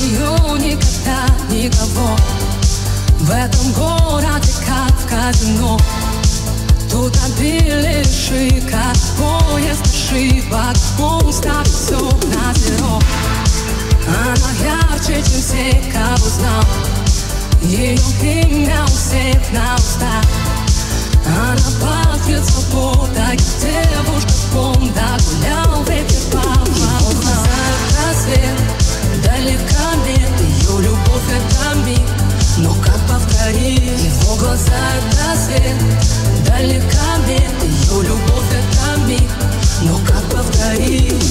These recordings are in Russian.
нее никогда никого. В этом городе как в казино. Тут обилие шика, поезд ошибок, он ставит все на зеро. Она ярче, чем все, кого знал. Ее имя у всех на устах. Она пахнет свободой, девушка фонда. Гулял ветер по волнам. Рассвет, далеко нет. Ее любовь это миг, но как повторить? Его глаза это свет, далеко нет. Ее любовь это миг, но как повторить?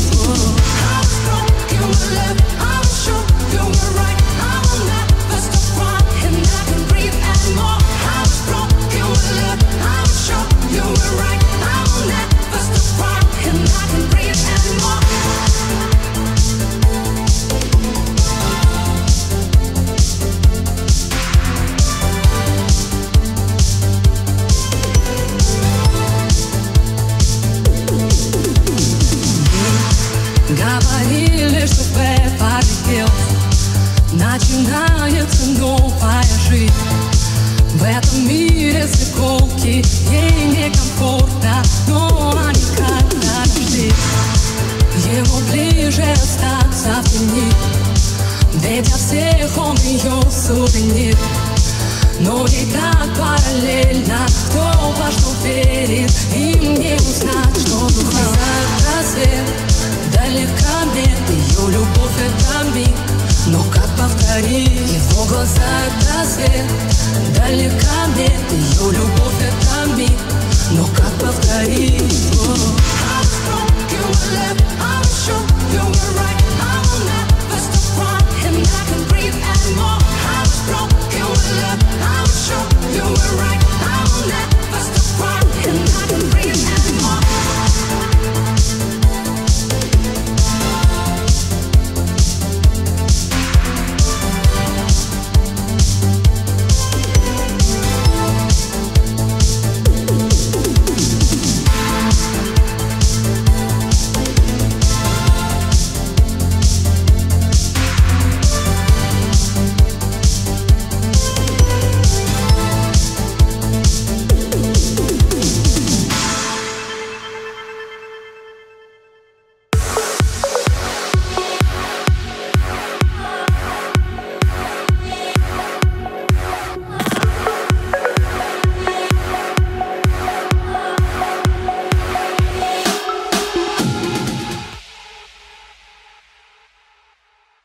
Говорили, что Беверли Хиллз начинается новая жизнь. В этом мире свеколки, ей некомфортно, но они как-то нашли ему ближе остаться в тени. Ведь от всех он ее сувенир. Но ей так параллельно, кто во что верит, им не узнать, что духа.